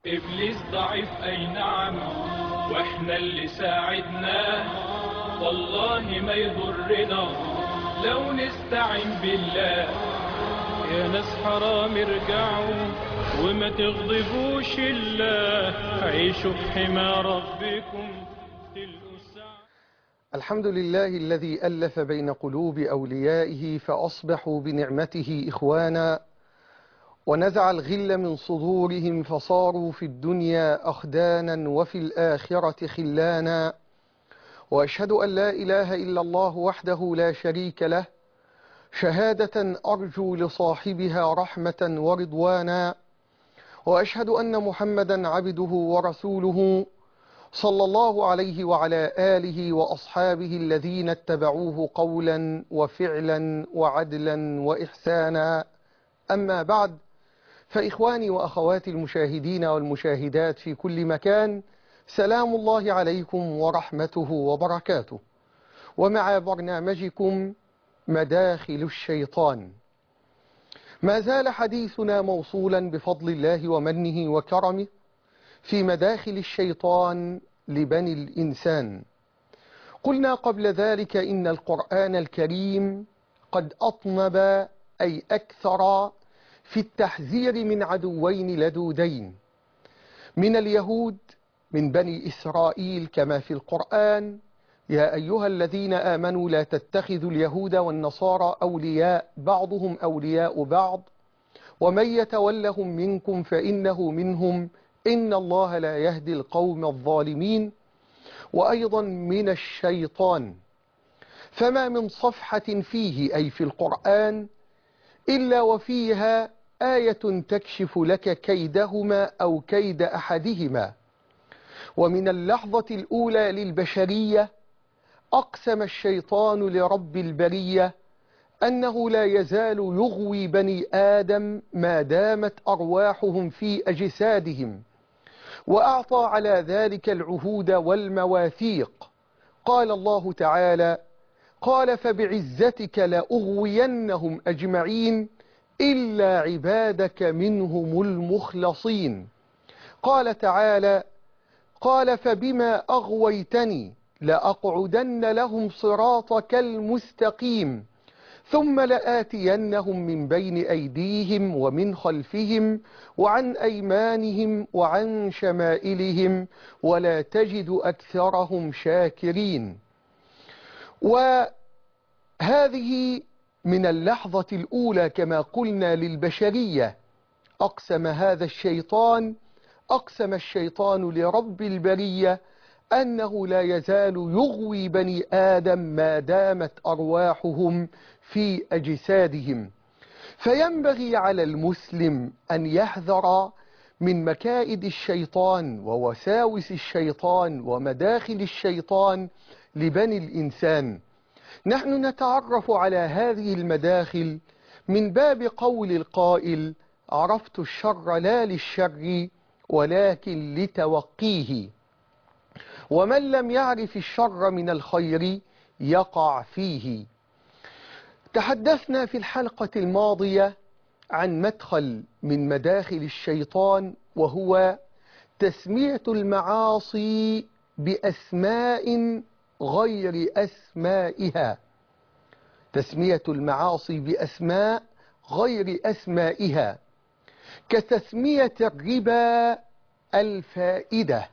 إبليس ضعيف أي نعم، وإحنا اللي ساعدناه. والله ما يضرنا لو نستعين بالله. يا ناس حرام ارجعوا وما تغضبوش الله، عيشوا في حمى ربكم تلقوا السعادة. الحمد لله الذي ألف بين قلوب أوليائه فأصبحوا بنعمته إخوانا، ونزع الغل من صدورهم فصاروا في الدنيا أخدانا وفي الآخرة خلانا. وأشهد أن لا إله إلا الله وحده لا شريك له، شهادة أرجو لصاحبها رحمة ورضوانا. وأشهد أن محمدا عبده ورسوله صلى الله عليه وعلى آله وأصحابه الذين اتبعوه قولا وفعلا وعدلا وإحسانا. أما بعد، فإخواني وأخواتي المشاهدين والمشاهدات في كل مكان، سلام الله عليكم ورحمته وبركاته. ومع برنامجكم مداخل الشيطان، ما زال حديثنا موصولا بفضل الله ومنه وكرمه في مداخل الشيطان لبني الإنسان. قلنا قبل ذلك إن القرآن الكريم قد أطنب أي أكثر في التحذير من عدوين لدودين، من اليهود من بني إسرائيل كما في القرآن: يا أيها الذين آمنوا لا تتخذوا اليهود والنصارى أولياء بعضهم أولياء بعض ومن يتولهم منكم فإنه منهم إن الله لا يهدي القوم الظالمين. وأيضا من الشيطان: فما من صفحة فيه أي في القرآن إلا وفيها آية تكشف لك كيدهما أو كيد أحدهما. ومن اللحظة الأولى للبشرية أقسم الشيطان لرب البرية أنه لا يزال يغوي بني آدم ما دامت أرواحهم في أجسادهم، وأعطى على ذلك العهود والمواثيق. قال الله تعالى: قال فبعزتك لأغوينهم أجمعين إلا عبادك منهم المخلصين. قال تعالى: قال فبما أغويتني لأقعدن لهم صراطك المستقيم ثم لآتينهم من بين أيديهم ومن خلفهم وعن أيمانهم وعن شمائلهم ولا تجد أكثرهم شاكرين. وهذه من اللحظة الأولى كما قلنا للبشرية. أقسم الشيطان لرب البرية أنه لا يزال يغوي بني آدم ما دامت أرواحهم في أجسادهم. فينبغي على المسلم أن يحذر من مكائد الشيطان ووساوس الشيطان ومداخل الشيطان لبني الإنسان. نحن نتعرف على هذه المداخل من باب قول القائل: عرفت الشر لا للشر ولكن لتوقيه. ومن لم يعرف الشر من الخير يقع فيه. تحدثنا في الحلقة الماضية عن مدخل من مداخل الشيطان، وهو تسمية المعاصي بأسماء غير أسمائها. تسمية المعاصي بأسماء غير أسمائها، كتسمية الربا الفائدة.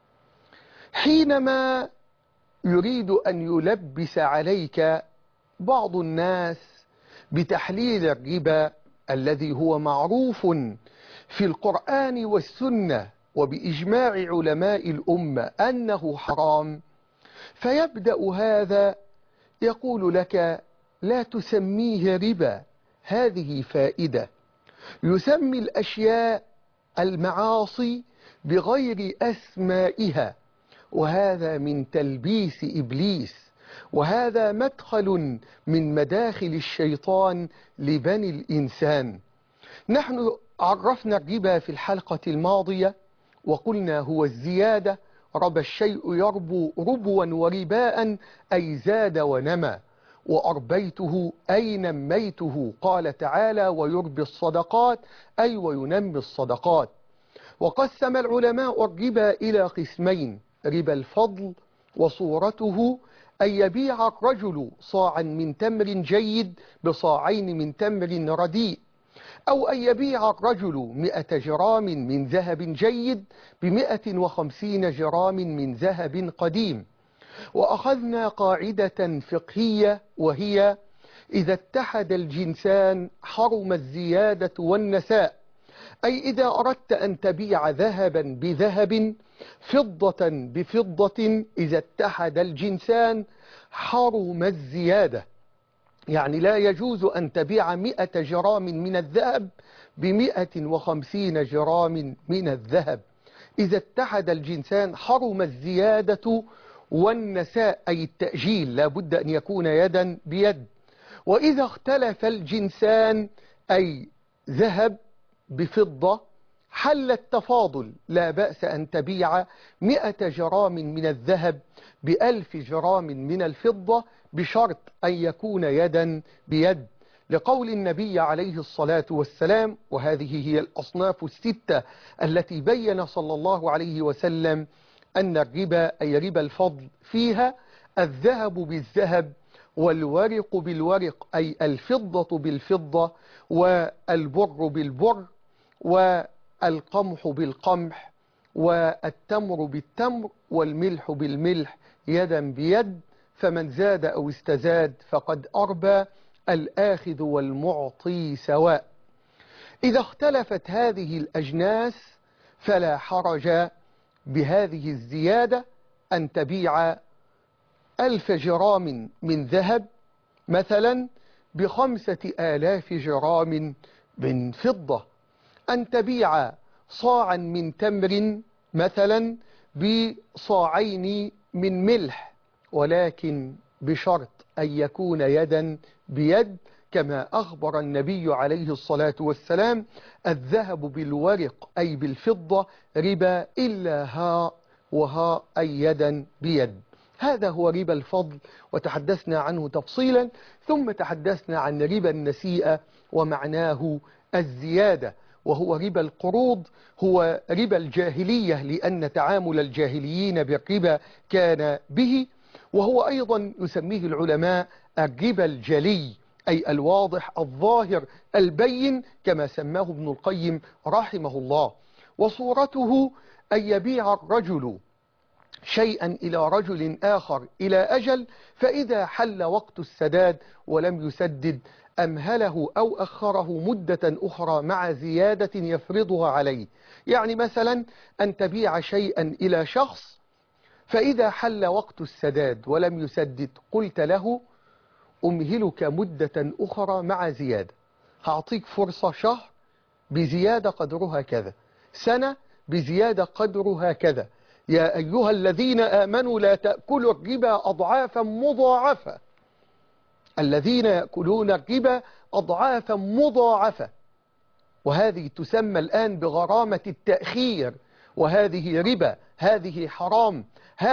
حينما يريد أن يلبس عليك بعض الناس بتحليل الربا الذي هو معروف في القرآن والسنة وبإجماع علماء الأمة أنه حرام، فيبدأ هذا يقول لك: لا تسميه ربا، هذه فائدة. يسمي الأشياء المعاصي بغير أسمائها، وهذا من تلبيس إبليس، وهذا مدخل من مداخل الشيطان لبني الإنسان. نحن عرفنا الربا في الحلقة الماضية وقلنا هو الزيادة. ربى الشيء يربو ربوا ورباء أي زاد ونمى، وأربيته أي نميته. قال تعالى: ويربي الصدقات أي وينمي الصدقات. وقسم العلماء الربا إلى قسمين: ربا الفضل، وصورته أن يبيع الرجل صاعا من تمر جيد بصاعين من تمر رديء، أو أن يبيع الرجل 100 جرام من ذهب جيد ب150 جرام من ذهب قديم. وأخذنا قاعدة فقهية، وهي: إذا اتحد الجنسان حرم الزيادة والنساء. أي إذا أردت أن تبيع ذهبا بذهب، فضة بفضة، إذا اتحد الجنسان حرم الزيادة. يعني لا يجوز أن تبيع 100 جرام من الذهب ب150 جرام من الذهب. إذا اتحد الجنسان حرم الزيادة والنساء، أي التأجيل، لا بد أن يكون يدا بيد. وإذا اختلف الجنسان، أي ذهب بفضة، حل التفاضل، لا بأس أن تبيع 100 جرام من الذهب ب1000 جرام من الفضة، بشرط أن يكون يدا بيد، لقول النبي عليه الصلاة والسلام. وهذه هي الأصناف الستة التي بين صلى الله عليه وسلم أن الربا، أي ربا الفضل، فيها الذهب بالذهب، والورق بالورق، أي الفضة بالفضة، والبر بالبر، والقمح بالقمح، والتمر بالتمر، والملح بالملح، يدا بيد. فمن زاد أو استزاد فقد أربى، الآخذ والمعطي سواء. إذا اختلفت هذه الأجناس فلا حرج بهذه الزيادة، أن تبيع 1000 جرام من ذهب مثلا ب5000 جرام من فضة، أن تبيع صاعا من تمر مثلا بصاعين من ملح، ولكن بشرط أن يكون يدا بيد، كما أخبر النبي عليه الصلاة والسلام: الذهب بالورق، أي بالفضة، ربا إلا هاء وهاء، أي يدا بيد. هذا هو ربا الفضل، وتحدثنا عنه تفصيلا، ثم تحدثنا عن ربا النسيئة ومعناه الزيادة، وهو ربا القروض، هو ربا الجاهلية، لأن تعامل الجاهليين بالربا كان به. وهو أيضا يسميه العلماء الربا الجلي، أي الواضح الظاهر البين، كما سماه ابن القيم رحمه الله. وصورته أن يبيع الرجل شيئا إلى رجل آخر إلى أجل، فإذا حل وقت السداد ولم يسدد أمهله أو أخره مدة أخرى مع زيادة يفرضها عليه. يعني مثلا أن تبيع شيئا إلى شخص، فإذا حل وقت السداد ولم يسدد، قلت له: أمهلك مدة أخرى مع زيادة، هعطيك فرصة شهر بزيادة قدرها كذا، سنة بزيادة قدرها كذا. يا أيها الذين آمنوا لا تأكلوا الربا أضعافا مضاعفة. الذين يأكلون الربا أضعافا مضاعفة، وهذه تسمى الآن بغرامة التأخير، وهذه ربا، هذه حرام،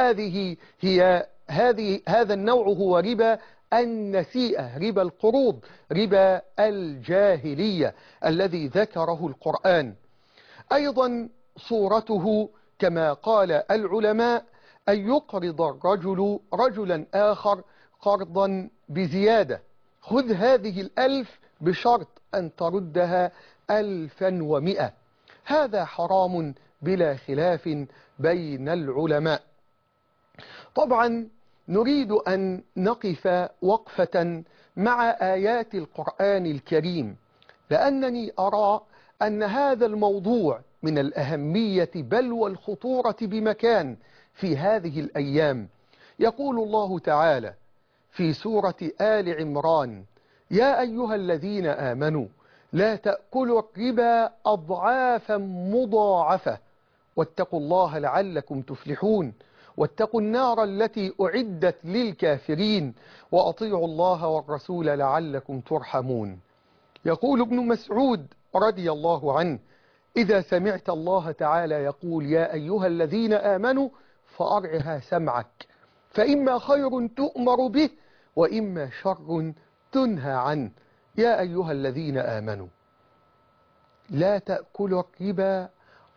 هذا النوع هو ربا النسيئة، ربا القروض، ربا الجاهلية الذي ذكره القرآن. أيضا صورته كما قال العلماء أن يقرض الرجل رجلا آخر قرضا بزيادة: خذ هذه 1000 بشرط أن تردها 1100. هذا حرام بلا خلاف بين العلماء. طبعا نريد أن نقف وقفة مع آيات القرآن الكريم، لأنني أرى أن هذا الموضوع من الأهمية بل والخطورة بمكان في هذه الأيام. يقول الله تعالى في سورة آل عمران: يا أيها الذين آمنوا لا تأكلوا الربا أضعافا مضاعفة واتقوا الله لعلكم تفلحون واتقوا النار التي أعدت للكافرين وأطيعوا الله والرسول لعلكم ترحمون. يقول ابن مسعود رضي الله عنه: إذا سمعت الله تعالى يقول يا أيها الذين آمنوا فأرعها سمعك، فإما خير تؤمر به وإما شر تنهى عنه. يا أيها الذين آمنوا لا تأكلوا الربا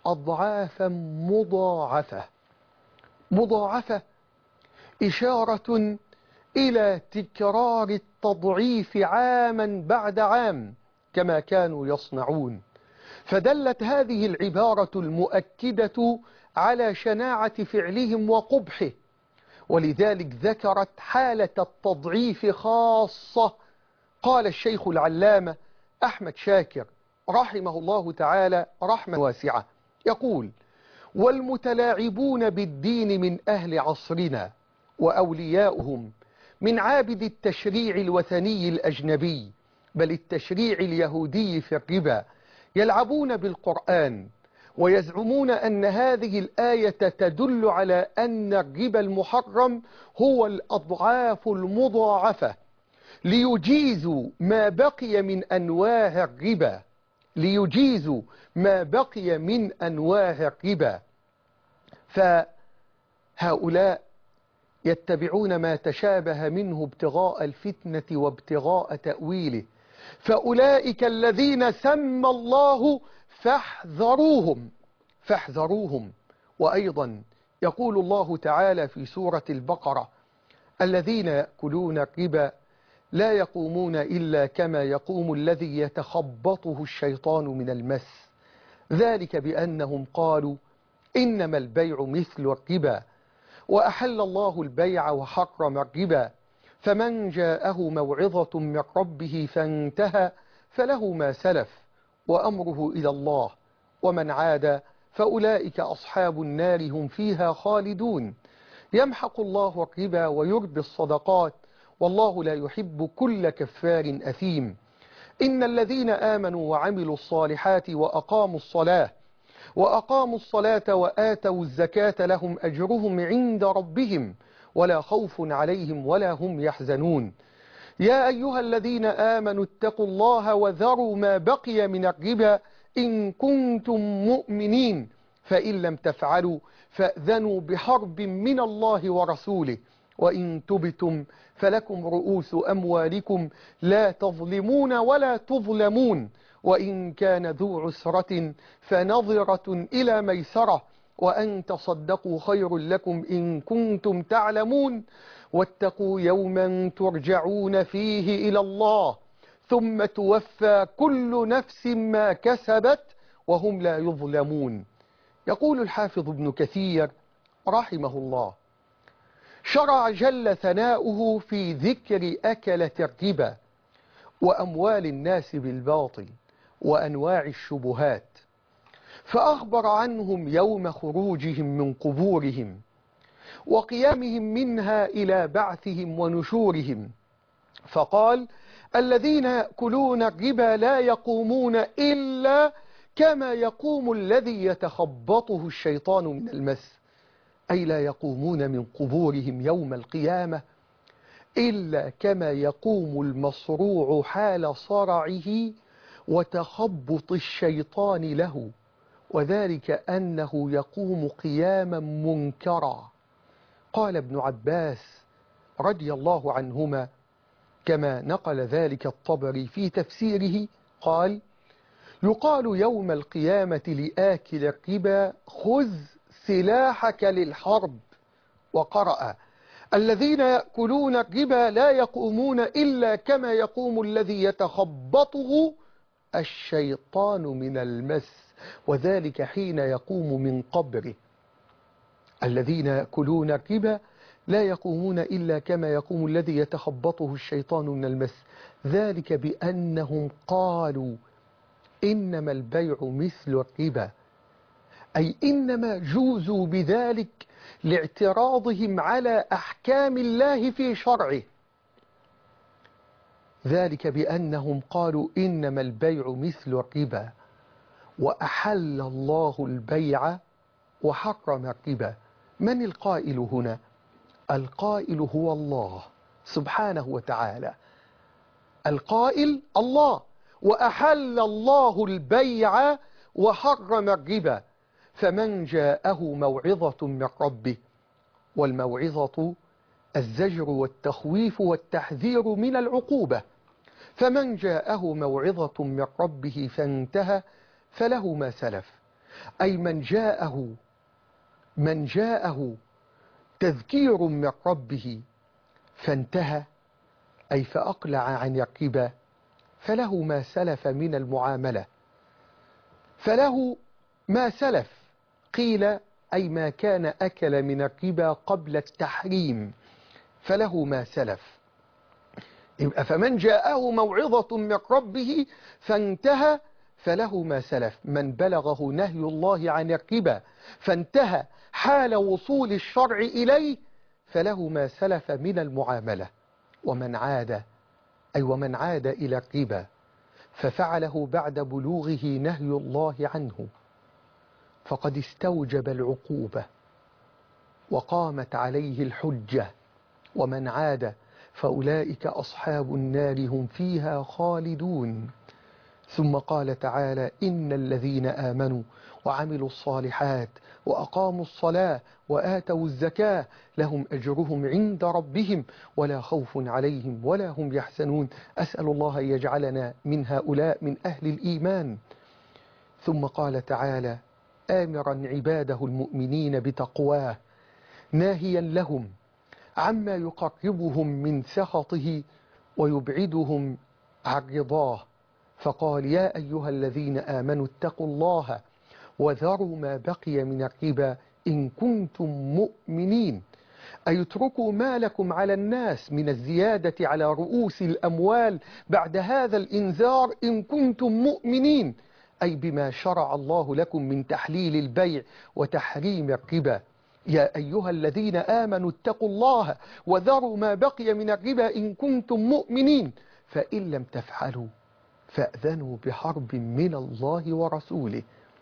أضعافا مضاعفة. مضاعفة إشارة إلى تكرار التضعيف عاما بعد عام كما كانوا يصنعون. فدلت هذه العبارة المؤكدة على شناعة فعلهم وقبحه، ولذلك ذكرت حالة التضعيف خاصة. قال الشيخ العلامة أحمد شاكر رحمه الله تعالى رحمة واسعة، يقول: والمتلاعبون بالدين من أهل عصرنا وأولياؤهم من عابد التشريع الوثني الأجنبي بل التشريع اليهودي في الربا يلعبون بالقرآن ويزعمون أن هذه الآية تدل على أن الربا المحرم هو الأضعاف المضاعفة ليجيزوا ما بقي من أنواع الربا، ليجيزوا ما بقي من أنواع الربا. فهؤلاء يتبعون ما تشابه منه ابتغاء الفتنة وابتغاء تأويله، فأولئك الذين سمى الله فاحذروهم فاحذروهم. وأيضا يقول الله تعالى في سورة البقرة: الذين يأكلون الربا لا يقومون إلا كما يقوم الذي يتخبطه الشيطان من المس، ذلك بأنهم قالوا إنما البيع مثل الربا وأحل الله البيع وحرم الربا، فمن جاءه موعظة من ربه فانتهى فله ما سلف وأمره إلى الله ومن عاد فأولئك أصحاب النار هم فيها خالدون. يمحق الله الربا ويربي الصدقات والله لا يحب كل كفار أثيم. إن الذين آمنوا وعملوا الصالحات وأقاموا الصلاة وآتوا الزكاة لهم أجرهم عند ربهم ولا خوف عليهم ولا هم يحزنون. يا أيها الذين آمنوا اتقوا الله وذروا ما بقي من الربا إن كنتم مؤمنين فإن لم تفعلوا فأذنوا بحرب من الله ورسوله وإن تبتم فلكم رؤوس أموالكم لا تظلمون ولا تظلمون وإن كان ذو عسرة فنظرة إلى ميسرة وأن تصدقوا خير لكم إن كنتم تعلمون واتقوا يوما ترجعون فيه إلى الله ثم توفى كل نفس ما كسبت وهم لا يظلمون. يقول الحافظ ابن كثير رحمه الله: شرع جل ثناؤه في ذكر أكلة الربا وأموال الناس بالباطل وأنواع الشبهات، فأخبر عنهم يوم خروجهم من قبورهم وقيامهم منها إلى بعثهم ونشورهم، فقال: الذين يأكلون الربا لا يقومون إلا كما يقوم الذي يتخبطه الشيطان من المس، أي لا يقومون من قبورهم يوم القيامة إلا كما يقوم المصروع حال صرعه وتخبط الشيطان له، وذلك أنه يقوم قياما منكرا. قال ابن عباس رضي الله عنهما كما نقل ذلك الطبري في تفسيره قال: يقال يوم القيامة لآكل الربا خذ سلاحك للحرب. وقرأ: الذين يأكلون الربا لا يقومون إلا كما يقوم الذي يتخبطه الشيطان من المس، وذلك حين يقوم من قبره. الذين يأكلون الربا لا يقومون إلا كما يقوم الذي يتخبطه الشيطان من المس، ذلك بأنهم قالوا إنما البيع مثل الربا، أي إنما جوزوا بذلك لاعتراضهم على أحكام الله في شرعه. ذلك بأنهم قالوا إنما البيع مثل الربا وأحل الله البيع وحرم الربا. من القائل هنا؟ القائل هو الله سبحانه وتعالى، القائل الله، وأحل الله البيع وحرم الربا. فمن جاءه موعظة من ربه، والموعظة الزجر والتخويف والتحذير من العقوبة، فمن جاءه موعظة من ربه فانتهى فله ما سلف أي من جاءه تذكير من ربه فانتهى، أي فأقلع عن الربا، فله ما سلف من المعاملة، فله ما سلف، قيل أي ما كان أكل من الربا قبل التحريم، فله ما سلف. يبقى فمن جاءه موعظة من ربه فانتهى فله ما سلف. من بلغه نهي الله عن الربا فانتهى حال وصول الشرع إليه فله ما سلف من المعاملة. ومن عاد إلى الربا ففعله بعد بلوغه نهي الله عنه فقد استوجب العقوبة وقامت عليه الحجة. ومن عاد فأولئك أصحاب النار هم فيها خالدون. ثم قال تعالى: إن الذين آمنوا وعملوا الصالحات وأقاموا الصلاة وآتوا الزكاة لهم أجرهم عند ربهم ولا خوف عليهم ولا هم يحزنون. أسأل الله أن يجعلنا من هؤلاء، من أهل الإيمان. ثم قال تعالى آمرا عباده المؤمنين بتقواه ناهيا لهم عما يقربهم من سخطه ويبعدهم عن رضاه، فقال: يا أيها الذين آمنوا اتقوا الله وذروا ما بقي من الربا إن كنتم مؤمنين. أي اتركوا ما لكم على الناس من الزيادة على رؤوس الأموال بعد هذا الإنذار إن كنتم مؤمنين، أي بما شرع الله لكم من تحليل البيع وتحريم الربا. يا أيها الذين آمنوا اتقوا الله وذروا ما بقي من الربا إن كنتم مؤمنين، فإن لم تفعلوا فأذنوا بحرب من الله ورسوله.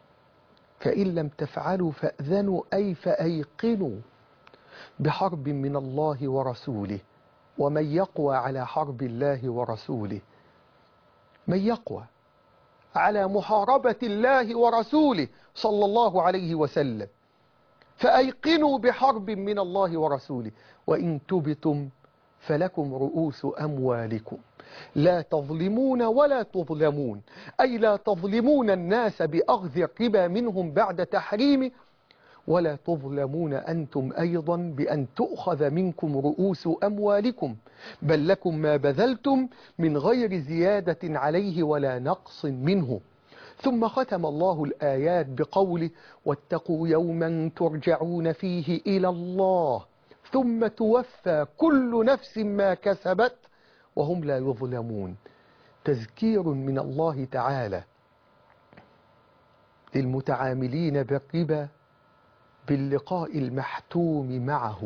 فإن لم تفعلوا فأذنوا أي فأيقنوا بحرب من الله ورسوله. ومن يقوى على حرب الله ورسوله، من يقوى على محاربة الله ورسوله صلى الله عليه وسلم، فأيقنوا بحرب من الله ورسوله. وإن تبتم فلكم رؤوس أموالكم لا تظلمون ولا تظلمون، أي لا تظلمون الناس بأخذ الربا منهم بعد تحريمه، ولا تظلمون أنتم أيضا بأن تؤخذ منكم رؤوس أموالكم، بل لكم ما بذلتم من غير زيادة عليه ولا نقص منه. ثم ختم الله الآيات بقوله: واتقوا يوما ترجعون فيه إلى الله ثم توفى كل نفس ما كسبت وهم لا يظلمون. تذكير من الله تعالى للمتعاملين بالربا باللقاء المحتوم معه.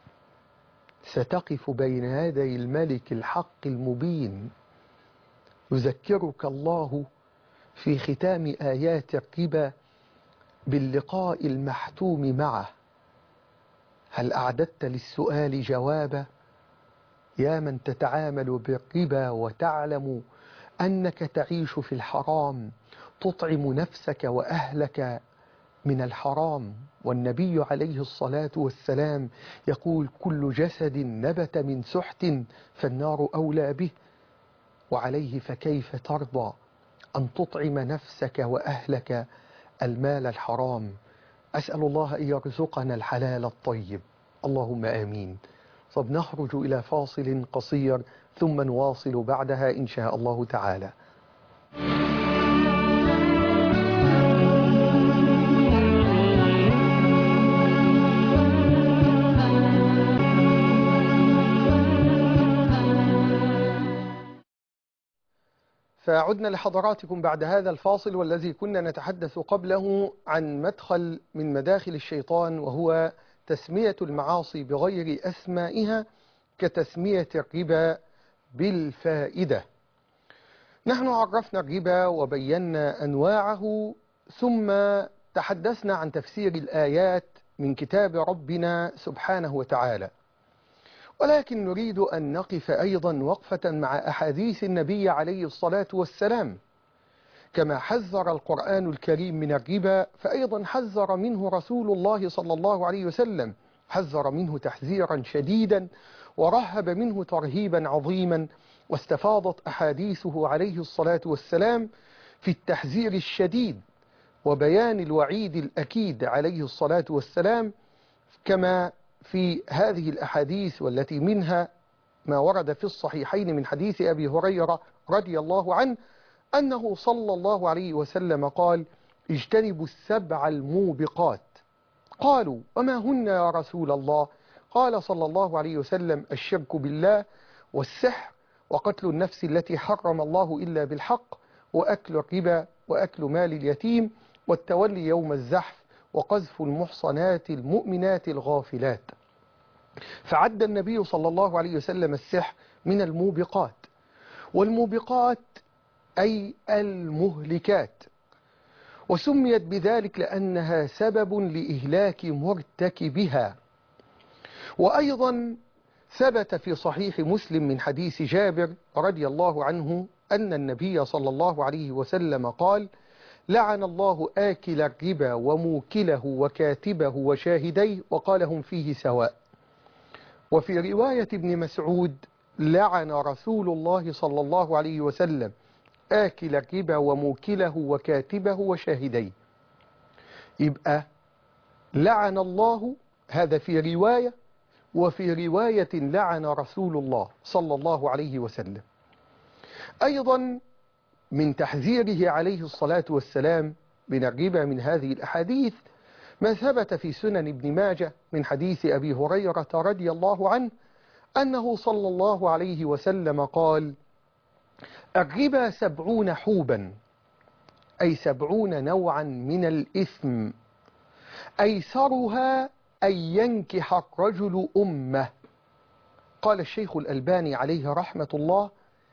ستقف بين يدي الملك الحق المبين. يذكرك الله في ختام آيات الربا باللقاء المحتوم معه. هل أعددت للسؤال جوابا؟ يا من تتعامل بالربا وتعلم أنك تعيش في الحرام، تطعم نفسك وأهلك من الحرام، والنبي عليه الصلاة والسلام يقول: كل جسد نبت من سحت فالنار أولى به. وعليه فكيف ترضى أن تطعم نفسك وأهلك المال الحرام؟ أسأل الله أن يرزقنا الحلال الطيب، اللهم آمين. طب نخرج إلى فاصل قصير ثم نواصل بعدها إن شاء الله تعالى. فعدنا لحضراتكم بعد هذا الفاصل، والذي كنا نتحدث قبله عن مدخل من مداخل الشيطان، وهو تسمية المعاصي بغير أسمائها كتسمية الربا بالفائدة. نحن عرفنا الربا وبينا أنواعه، ثم تحدثنا عن تفسير الآيات من كتاب ربنا سبحانه وتعالى، ولكن نريد أن نقف أيضا وقفة مع أحاديث النبي عليه الصلاة والسلام. كما حذر القرآن الكريم من الربا، فأيضا حذر منه رسول الله صلى الله عليه وسلم، حذر منه تحذيرا شديدا ورهب منه ترهيبا عظيما، واستفاضت أحاديثه عليه الصلاة والسلام في التحذير الشديد وبيان الوعيد الأكيد عليه الصلاة والسلام، كما في هذه الأحاديث والتي منها ما ورد في الصحيحين من حديث أبي هريرة رضي الله عنه أنه صلى الله عليه وسلم قال: اجتنبوا السبع الموبقات. قالوا: وما هن يا رسول الله؟ قال صلى الله عليه وسلم: الشرك بالله، والسحر، وقتل النفس التي حرم الله إلا بالحق، وأكل الربا، وأكل مال اليتيم، والتولي يوم الزحف، وقذف المحصنات المؤمنات الغافلات. فعد النبي صلى الله عليه وسلم السحر من الموبقات، والموبقات أي المهلكات، وسميت بذلك لأنها سبب لإهلاك مرتكبها. وأيضا ثبت في صحيح مسلم من حديث جابر رضي الله عنه أن النبي صلى الله عليه وسلم قال: لعن الله آكل الربا وموكله وكاتبه وشاهديه، وقال: هم فيه سواء. وفي رواية ابن مسعود: لعن رسول الله صلى الله عليه وسلم آكل الربا وموكله وكاتبه وشاهديه. يبقى لعن الله، هذا في رواية، وفي رواية لعن رسول الله صلى الله عليه وسلم. أيضا من تحذيره عليه الصلاة والسلام من الربا من هذه الأحاديث ما ثبت في سنن ابن ماجه من حديث أبي هريرة رضي الله عنه أنه صلى الله عليه وسلم قال: الربا 70 حوبا، أي 70 نوعا من الإثم، أيسرها أن ينكح الرجل أمه. قال الشيخ الألباني عليه رحمة الله: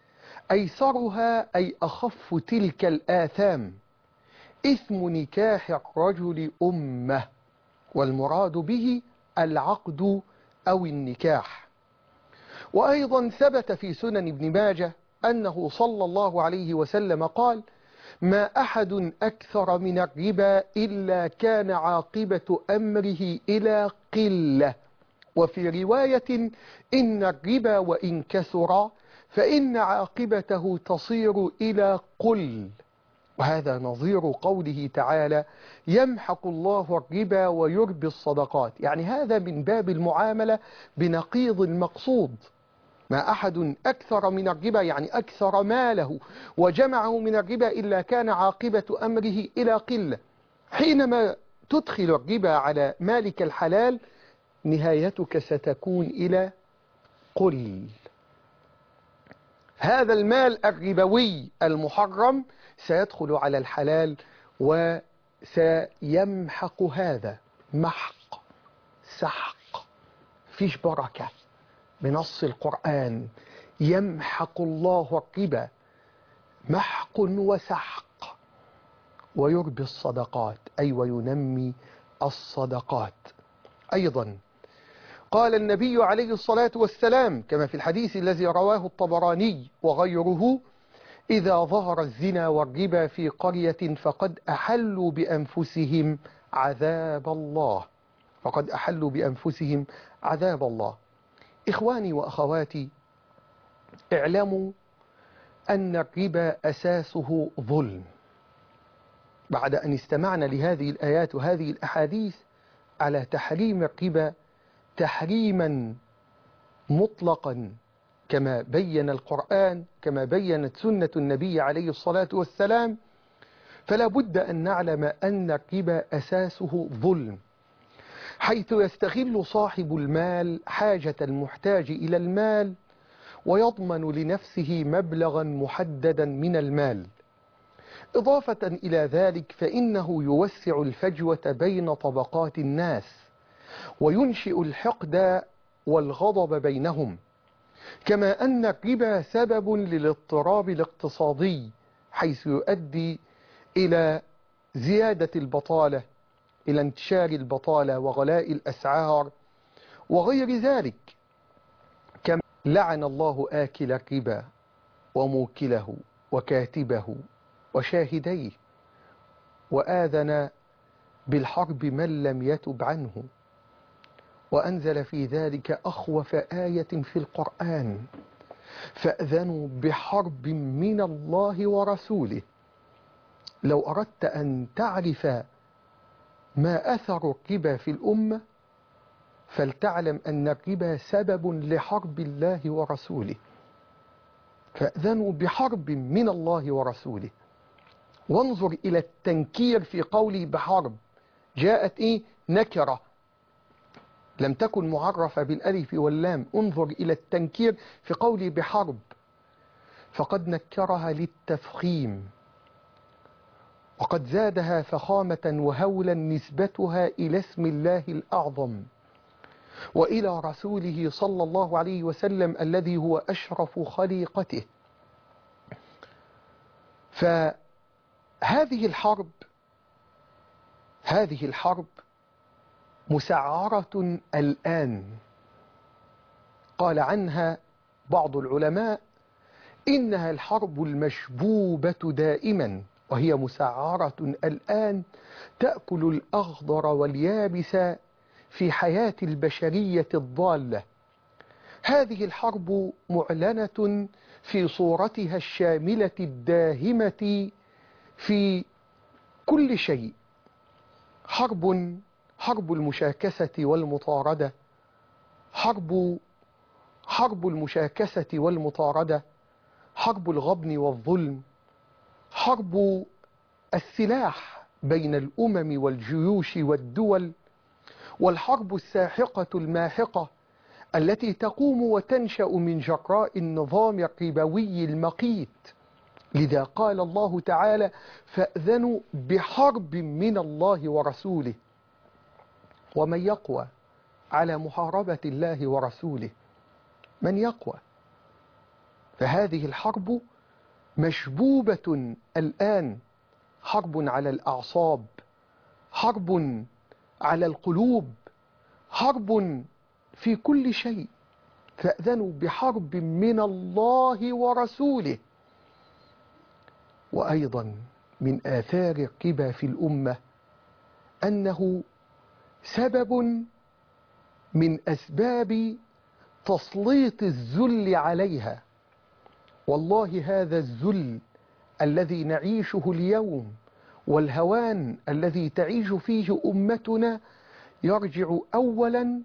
أيسرها أي أخف تلك الآثام إثم نكاح الرجل أمه، والمراد به العقد أو النكاح. وأيضا ثبت في سنن ابن ماجه أنه صلى الله عليه وسلم قال: ما أحد أكثر من الربا إلا كان عاقبة أمره إلى قلة. وفي رواية: إن الربا وإن كثر فإن عاقبته تصير إلى قل. وهذا نظير قوله تعالى: يمحق الله الربا ويربي الصدقات، يعني هذا من باب المعاملة بنقيض المقصود. ما أحد أكثر من الربا يعني أكثر ماله وجمعه من الربا إلا كان عاقبة أمره إلى قلة. حينما تدخل الربا على مالك الحلال نهايتك ستكون إلى قل. هذا المال الربوي المحرم سيدخل على الحلال وسيمحق هذا محق سحق، فيش بركة. بنص القرآن: يمحق الله الربا محق وسحق ويربي الصدقات، أي وينمي الصدقات. أيضا قال النبي عليه الصلاة والسلام كما في الحديث الذي رواه الطبراني وغيره: إذا ظهر الزنا والربا في قرية فقد أحلوا بأنفسهم عذاب الله، فقد أحلوا بأنفسهم عذاب الله. إخواني وأخواتي، اعلموا أن الربا أساسه ظلم. بعد أن استمعنا لهذه الآيات وهذه الأحاديث على تحريم الربا تحريما مطلقا كما بين القرآن، كما بينت سنة النبي عليه الصلاة والسلام، فلا بد أن نعلم أن الربا أساسه ظلم، حيث يستغل صاحب المال حاجة المحتاج إلى المال ويضمن لنفسه مبلغا محددا من المال. إضافة إلى ذلك فإنه يوسع الفجوة بين طبقات الناس وينشئ الحقد والغضب بينهم، كما أن الربا سبب للاضطراب الاقتصادي حيث يؤدي إلى زيادة البطالة، إلى انتشار البطالة وغلاء الأسعار وغير ذلك. كما لعن الله آكل الربا وموكله وكاتبه وشاهديه، وآذن بالحرب من لم يتب عنه، وأنزل في ذلك أخوف آية في القرآن: فأذنوا بحرب من الله ورسوله. لو أردت أن تعرف ما أثر الربا في الأمة فلتعلم أن الربا سبب لحرب الله ورسوله، فأذنوا بحرب من الله ورسوله. وانظر إلى التنكير في قوله بحرب، جاءت نكرة لم تكن معرفة بالألف واللام. انظر إلى التنكير في قوله بحرب، فقد نكرها للتفخيم، وقد زادها فخامة وهولا نسبتها إلى اسم الله الأعظم وإلى رسوله صلى الله عليه وسلم الذي هو أشرف خليقته. فهذه الحرب مسعرة الآن. قال عنها بعض العلماء إنها الحرب المشبوبة دائما، وهي مسعرة الآن تأكل الأخضر واليابس في حياة البشرية الضالة. هذه الحرب معلنة في صورتها الشاملة الداهمة في كل شيء. حرب المشاكسة والمطاردة، حرب المشاكسة والمطاردة، حرب الغبن والظلم، حرب السلاح بين الأمم والجيوش والدول، والحرب الساحقة الماحقة التي تقوم وتنشأ من جراء النظام الربوي المقيت. لذا قال الله تعالى فأذنوا بحرب من الله ورسوله. ومن يقوى على محاربة الله ورسوله؟ من يقوى؟ فهذه الحرب مشبوبة الآن، حرب على الأعصاب، حرب على القلوب، حرب في كل شيء. فأذنوا بحرب من الله ورسوله. وأيضا من آثار الربا في الأمة أنه سبب من أسباب تسليط الذل عليها. والله هذا الذل الذي نعيشه اليوم والهوان الذي تعيش فيه أمتنا يرجع أولا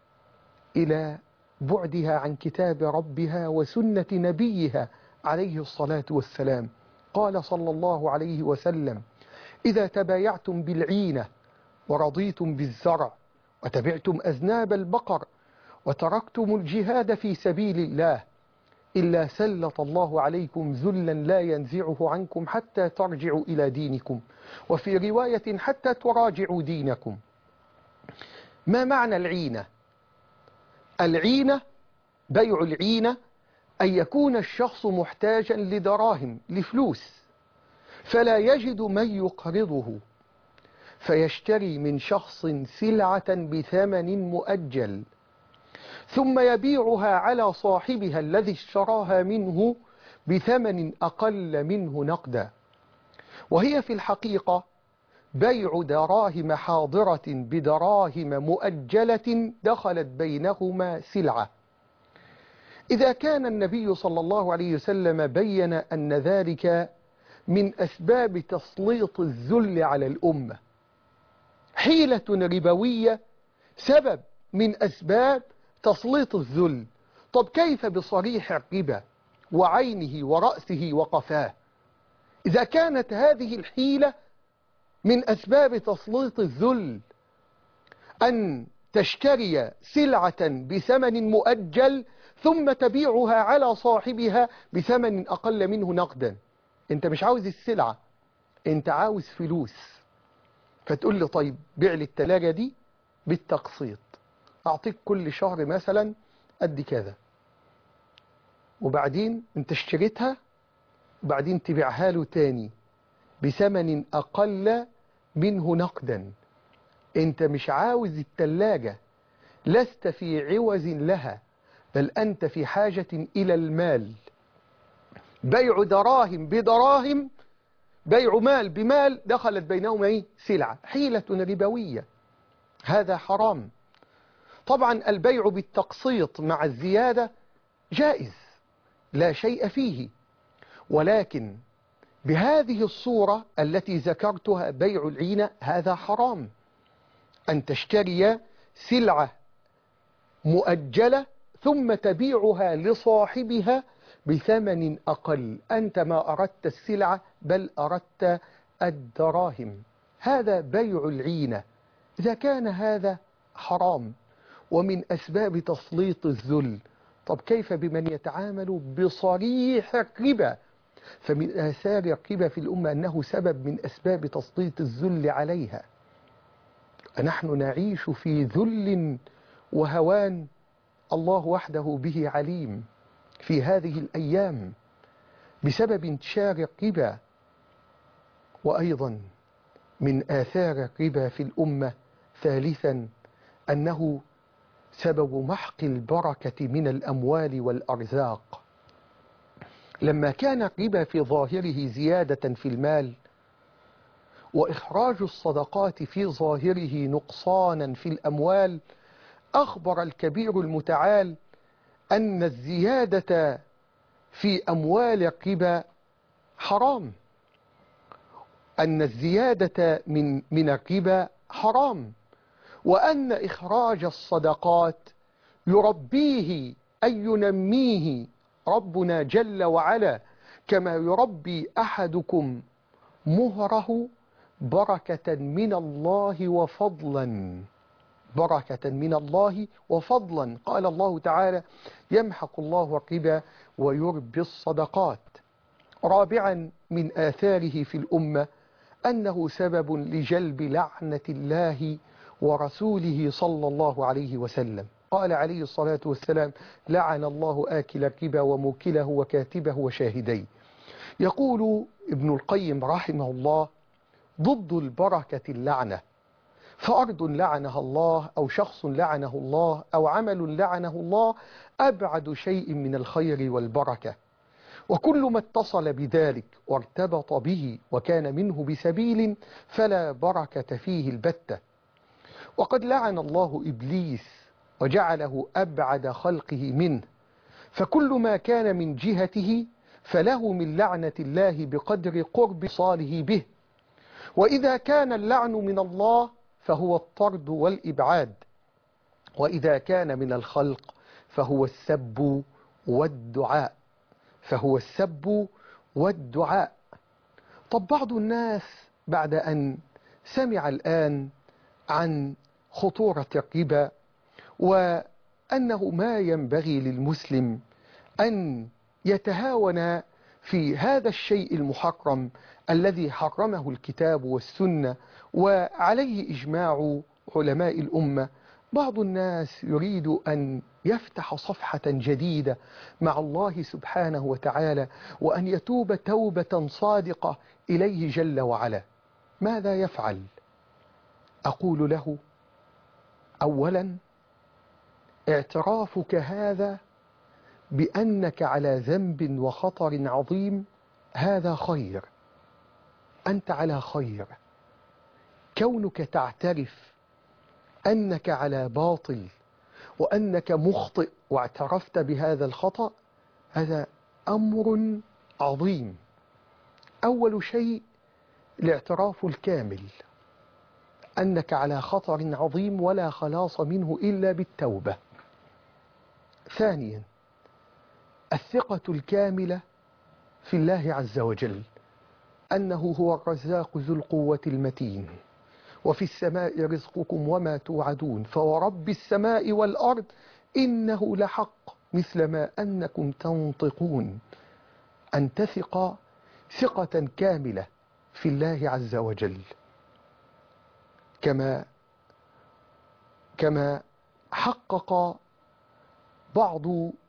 إلى بعدها عن كتاب ربها وسنة نبيها عليه الصلاة والسلام. قال صلى الله عليه وسلم إذا تبايعتم بالعينة ورضيتم بالزرع وتبعتم أذناب البقر وتركتم الجهاد في سبيل الله إلا سلط الله عليكم ذلا لا ينزعه عنكم حتى ترجعوا إلى دينكم، وفي رواية حتى تراجعوا دينكم. ما معنى العينة؟ العينة، بيع العينة أن يكون الشخص محتاجا لدراهم، لفلوس، فلا يجد من يقرضه فيشتري من شخص سلعة بثمن مؤجل ثم يبيعها على صاحبها الذي اشتراها منه بثمن أقل منه نقدا، وهي في الحقيقة بيع دراهم حاضرة بدراهم مؤجلة دخلت بينهما سلعة. إذا كان النبي صلى الله عليه وسلم بين أن ذلك من أسباب تسليط الذل على الأمة، حيلة ربوية سبب من أسباب تسليط الذل، طب كيف بصريح الربا وعينه ورأسه وقفاه؟ إذا كانت هذه الحيلة من أسباب تسليط الذل أن تشتري سلعة بثمن مؤجل ثم تبيعها على صاحبها بثمن أقل منه نقدا، أنت مش عاوز السلعة، أنت عاوز فلوس، فتقول لي طيب بيع لي التلاجة دي بالتقسيط، أعطيك كل شهر مثلا قد كذا، وبعدين أنت اشتريتها وبعدين تبيعها له تاني بثمن أقل منه نقدا. أنت مش عاوز التلاجة، لست في عوز لها، بل أنت في حاجة إلى المال. بيع دراهم بدراهم، بيع مال بمال، دخلت بينهما سلعة، حيلة ربوية، هذا حرام. طبعا البيع بالتقسيط مع الزيادة جائز لا شيء فيه، ولكن بهذه الصورة التي ذكرتها بيع العينة هذا حرام. أن تشتري سلعة مؤجلة ثم تبيعها لصاحبها بثمن أقل، أنت ما أردت السلعة بل أردت الدراهم. هذا بيع العينة. إذا كان هذا حرام ومن أسباب تسليط الذل، طب كيف بمن يتعامل بصريح الربا؟ فمن آثار الربا في الأمة أنه سبب من أسباب تسليط الذل عليها. نحن نعيش في ذل وهوان الله وحده به عليم في هذه الأيام بسبب انتشار الربا. وأيضا من آثار الربا في الأمة ثالثا أنه سبب محق البركة من الأموال والأرزاق. لما كان الربا في ظاهره زيادة في المال وإخراج الصدقات في ظاهره نقصانا في الأموال، أخبر الكبير المتعال أن الزيادة في أموال الربا حرام، أن الزيادة من الربا حرام، وأن إخراج الصدقات يربيه أي ينميه ربنا جل وعلا كما يربي أحدكم مهره بركة من الله وفضلا، بركة من الله وفضلا. قال الله تعالى: يمحق الله الربا ويربي الصدقات. رابعا من آثاره في الأمة أنه سبب لجلب لعنة الله ورسوله صلى الله عليه وسلم. قال عليه الصلاة والسلام: لعن الله آكل الربا وموكله وكاتبه وشاهديه. يقول ابن القيم رحمه الله: ضد البركة اللعنة، فأرض لعنها الله أو شخص لعنه الله أو عمل لعنه الله أبعد شيء من الخير والبركة، وكل ما اتصل بذلك وارتبط به وكان منه بسبيل فلا بركة فيه البتة. وقد لعن الله إبليس وجعله أبعد خلقه منه، فكل ما كان من جهته فله من لعنة الله بقدر قرب صاله به. وإذا كان اللعن من الله فهو الطرد والإبعاد، وإذا كان من الخلق فهو السب والدعاء، فهو السب والدعاء. طب بعض الناس بعد أن سمع الآن عن خطورة الربا وأنه ما ينبغي للمسلم أن يتهاون في هذا الشيء المحرم الذي حرمه الكتاب والسنة وعليه إجماع علماء الأمة، بعض الناس يريد أن يفتح صفحة جديدة مع الله سبحانه وتعالى وأن يتوب توبة صادقة إليه جل وعلا. ماذا يفعل؟ أقول له: أولا اعترافك هذا بأنك على ذنب وخطر عظيم هذا خير، أنت على خير. كونك تعترف أنك على باطل وأنك مخطئ واعترفت بهذا الخطأ هذا أمر عظيم. أول شيء الاعتراف الكامل أنك على خطر عظيم ولا خلاص منه إلا بالتوبة. ثانيا الثقة الكاملة في الله عز وجل أنه هو الرزاق ذو القوة المتين، وفي السماء رزقكم وما توعدون، فورب السماء والأرض إنه لحق مثل ما أنكم تنطقون. أن تثق ثقة كاملة في الله عز وجل، كما حقق بعض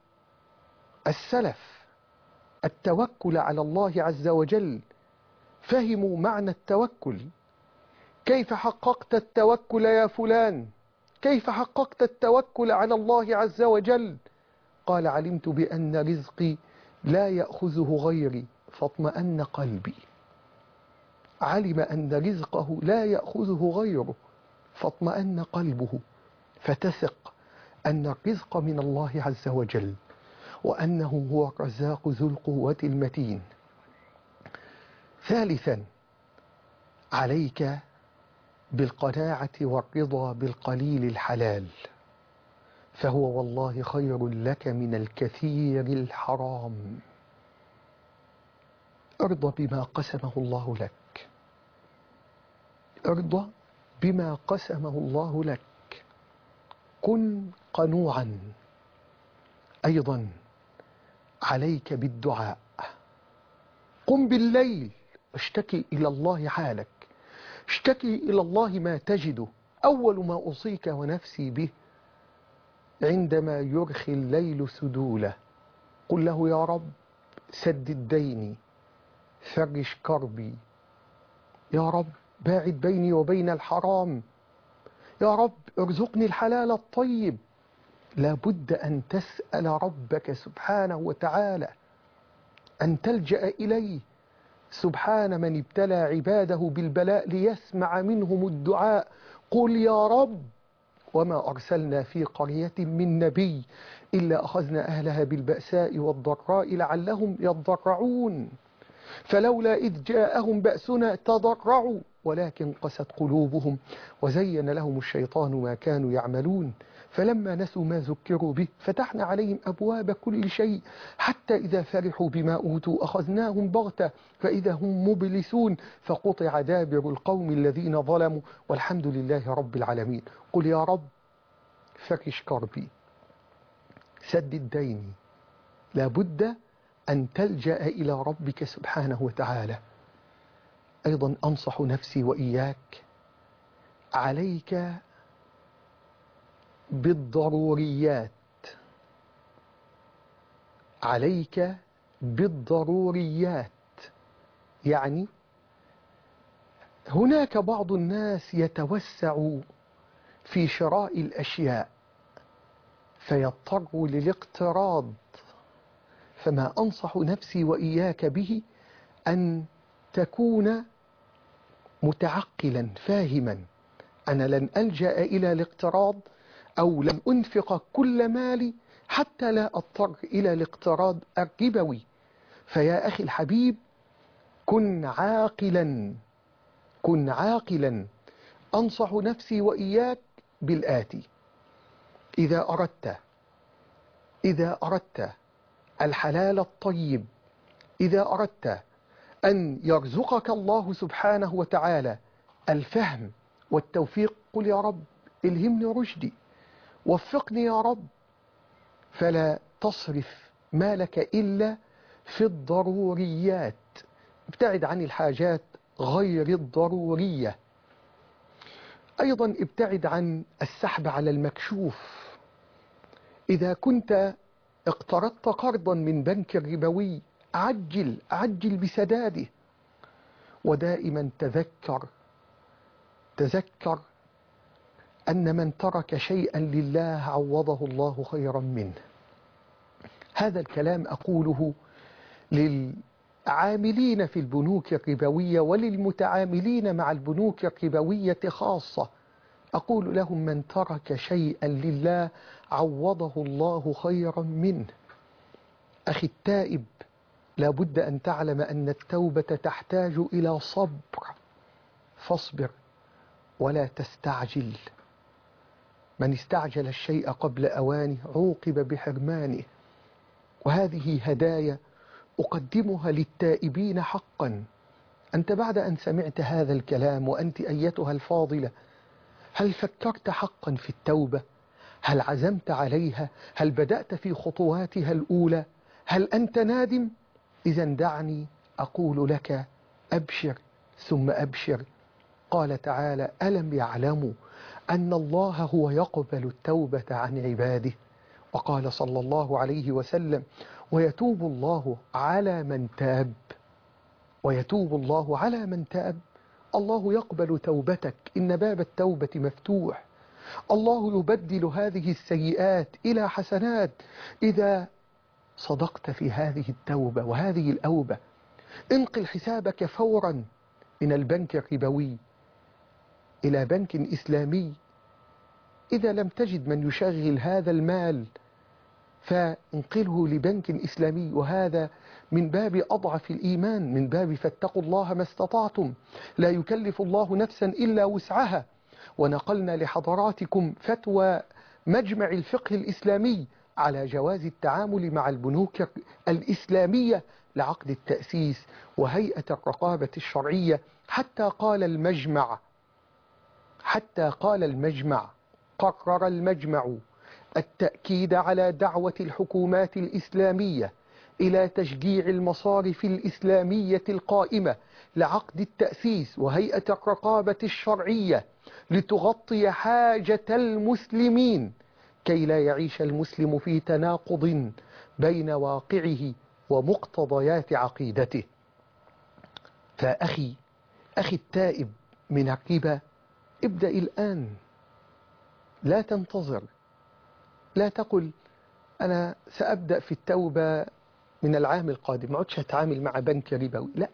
السلف التوكل على الله عز وجل، فهموا معنى التوكل. كيف حققت التوكل يا فلان؟ كيف حققت التوكل على الله عز وجل؟ قال: علمت بأن رزقي لا يأخذه غيري فاطمأن قلبي. علم أن رزقه لا يأخذه غيره فاطمأن قلبه، فتثق أن الرزق من الله عز وجل وأنه هو الرزاق ذو القوة المتين. ثالثا، عليك بالقناعة والرضا بالقليل الحلال، فهو والله خير لك من الكثير الحرام. ارضى بما قسمه الله لك، ارضى بما قسمه الله لك، كن قنوعا. أيضا عليك بالدعاء، قم بالليل اشتكي إلى الله حالك، اشتكي إلى الله ما تجده. أول ما أوصيك ونفسي به عندما يرخي الليل سدوله، قل له يا رب سدد ديني، فرج كربي، يا رب باعد بيني وبين الحرام، يا رب ارزقني الحلال الطيب. لابد أن تسأل ربك سبحانه وتعالى، أن تلجأ إليه. سبحان من ابتلى عباده بالبلاء ليسمع منهم الدعاء. قل يا رب وما أرسلنا في قرية من نبي إلا أخذنا أهلها بالبأساء والضراء لعلهم يضرعون، فلولا إذ جاءهم بأسنا تضرعوا ولكن قست قلوبهم وزين لهم الشيطان ما كانوا يعملون، فلما نسوا ما ذكروا به فتحنا عليهم أبواب كل شيء حتى إذا فرحوا بما أوتوا أخذناهم بغتة فإذا هم مبلسون، فقطع دابر القوم الذين ظلموا والحمد لله رب العالمين. قل يا رب فرج كربي، سدد ديني. لابد أن تلجأ إلى ربك سبحانه وتعالى. أيضا أنصح نفسي وإياك، عليك بالضروريات، عليك بالضروريات. يعني هناك بعض الناس يتوسع في شراء الأشياء فيضطر للاقتراض، فما أنصح نفسي وإياك به أن تكون متعقلا فاهما. أنا لن ألجأ إلى الاقتراض أو لن أنفق كل مالي حتى لا أضطر إلى الاقتراض الربوي. فيا أخي الحبيب كن عاقلا، كن عاقلا. أنصح نفسي وإياك بالآتي: إذا أردت الحلال الطيب، إذا أردت أن يرزقك الله سبحانه وتعالى الفهم والتوفيق، قل يا رب الهمني رشدي، وفقني يا رب، فلا تصرف مالك إلا في الضروريات، ابتعد عن الحاجات غير الضرورية. أيضا ابتعد عن السحب على المكشوف. إذا كنت اقترضت قرضا من بنك ربوي عجل بسداده. ودائما تذكر أن من ترك شيئا لله عوضه الله خيرا منه. هذا الكلام أقوله للعاملين في البنوك الربوية وللمتعاملين مع البنوك الربوية خاصة. أقول لهم من ترك شيئا لله عوضه الله خيرا منه. أخي التائب، لابد أن تعلم أن التوبة تحتاج إلى صبر، فاصبر ولا تستعجل. من استعجل الشيء قبل أوانه عوقب بحرمانه. وهذه هدايا أقدمها للتائبين حقا. أنت بعد أن سمعت هذا الكلام وأنت أيتها الفاضلة، هل فكرت حقا في التوبة؟ هل عزمت عليها؟ هل بدأت في خطواتها الأولى؟ هل أنت نادم؟ إذا دعني أقول لك أبشر ثم أبشر. قال تعالى: ألم يعلموا أن الله هو يقبل التوبة عن عباده؟ وقال صلى الله عليه وسلم: ويتوب الله على من تاب، ويتوب الله على من تاب. الله يقبل توبتك، إن باب التوبة مفتوح. الله يبدل هذه السيئات إلى حسنات إذا صدقت في هذه التوبة وهذه الأوبة. انقل حسابك فورا من البنك الربوي إلى بنك إسلامي. إذا لم تجد من يشغل هذا المال فانقله لبنك إسلامي، وهذا من باب أضعف الإيمان، من باب فاتقوا الله ما استطعتم، لا يكلف الله نفسا إلا وسعها. ونقلنا لحضراتكم فتوى مجمع الفقه الإسلامي على جواز التعامل مع البنوك الإسلامية لعقد التأسيس وهيئة الرقابة الشرعية، حتى قال المجمع قرر المجمع التأكيد على دعوة الحكومات الإسلامية إلى تشجيع المصارف الإسلامية القائمة لعقد التأسيس وهيئة الرقابة الشرعية لتغطي حاجة المسلمين كي لا يعيش المسلم في تناقض بين واقعه ومقتضيات عقيدته. فأخي التائب من الربا، ابدأ الآن، لا تنتظر، لا تقل أنا سأبدأ في التوبة من العام القادم، ما عدش هتعامل مع بنك ربوي. لا،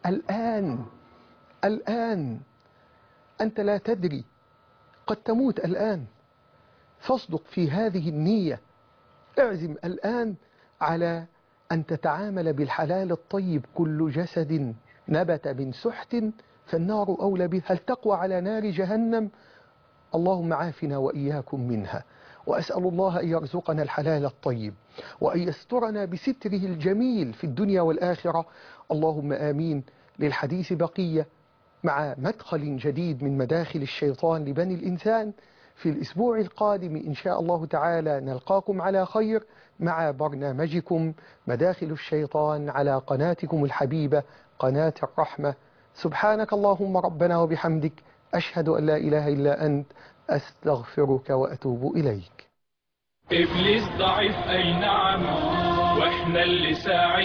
الآن أنت لا تدري، قد تموت الآن، فاصدق في هذه النية، اعزم الآن على أن تتعامل بالحلال الطيب. كل جسد نبت من سحت فالنار أولى به. هل تقوى على نار جهنم؟ اللهم عافنا وإياكم منها، وأسأل الله أن يرزقنا الحلال الطيب وأن يسترنا بستره الجميل في الدنيا والآخرة. اللهم آمين. للحديث بقية مع مدخل جديد من مداخل الشيطان لبني الإنسان. في الأسبوع القادم إن شاء الله تعالى نلقاكم على خير مع برنامجكم مداخل الشيطان على قناتكم الحبيبة قناة الرحمة. سبحانك اللهم ربنا وبحمدك، أشهد أن لا إله إلا أنت، أستغفرك وأتوب إليك. إبليس ضعيف أي نعم، وإحنا اللي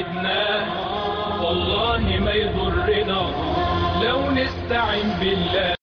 ساعدناه، والله ما يضرنا لو نستعين بالله.